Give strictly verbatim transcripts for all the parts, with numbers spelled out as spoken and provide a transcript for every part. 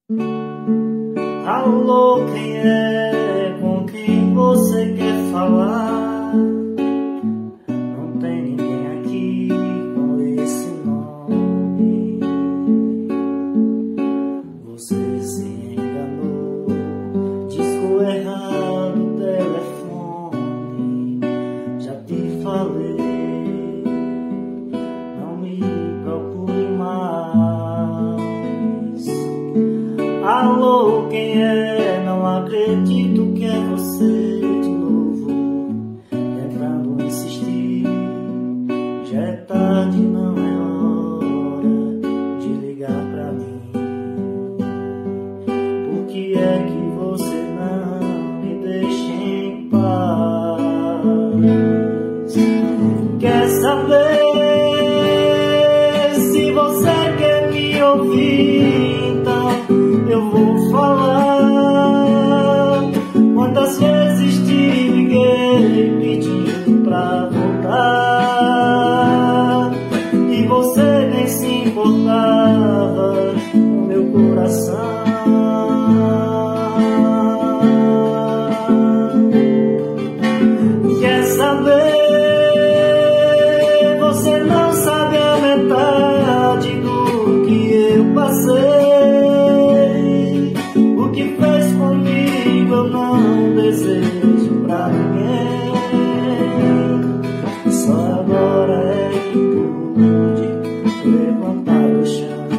Alô, quem é? Com quem você quer falar? Não tem ninguém aqui com esse nome. Você se enganou, discou errado o telefone. Já te falei, não me procure mais. Alô, quem é? Não acredito que é você de novo, tentando insistir. Já é tarde, não é hora de ligar pra mim. Por que é que você não me deixa em paz? Quer saber se você quer me ouvir? Então eu vou falar. Quantas vezes te liguei pedindo pra voltar e você nem se importava com meu coração. Quer saber? Você não sabe a metade do que eu passei. O que fez comigo eu não desejo pra ninguém. Só agora é que pude levantar do chão.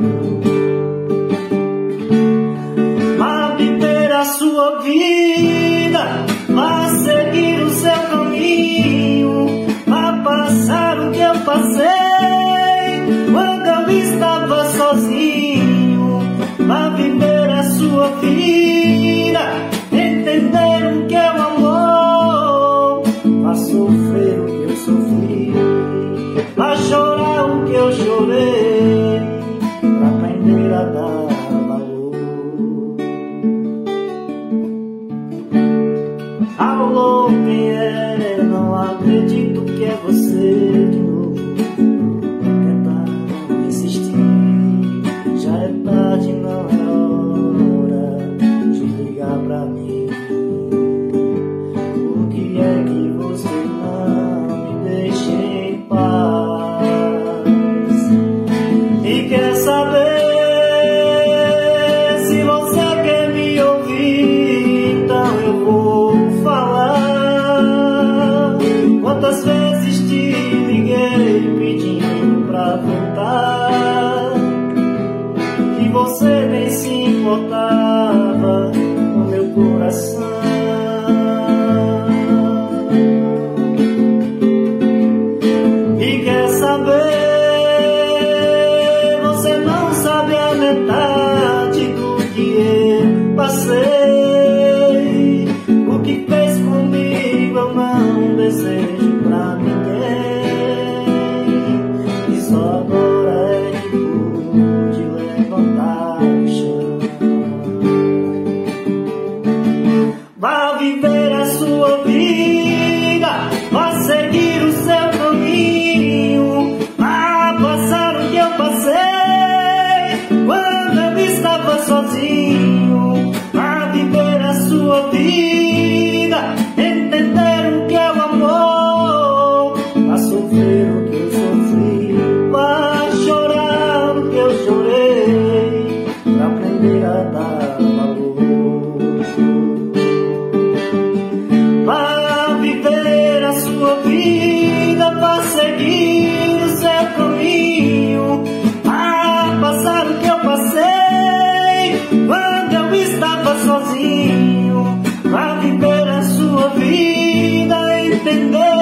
Vá viver a sua vida, vá seguir o seu caminho, vá passar o que eu passei quando eu estava sozinho. Vá viver a sua vida, entender o que é o amor. Vá sofrer o que eu sofri, vá chorar o que eu chorei, pra aprender a dar valor. Alô, quem é? Não acredito que é você de novo, tentando insistir. Já é tarde, não é hora de ligar pra mim. Por que é que você não me deixa em paz? E quer saber? Se você quer me ouvir, então eu vou falar. Quantas vezes te liguei pedindo pra voltar e você nem se importava com meu coração. E quer saber? Você não sabe a metade do que eu passei. O que fez comigo eu não desejo pra ninguém. E só agora é que pude levantar o chão. Vá viver a sua vida, vá seguir o seu caminho, vá passar o que eu passei quando eu estava sozinho. Vá viver a sua vida, entender o que é o amor. Vá sofrer o que eu sofri, vá chorar o que eu chorei, pra aprender a dar valor. Vá viver a sua vida, vá seguir o seu caminho, vá passar o que eu passei quando eu estava sozinho. Vá viver a sua vida, entender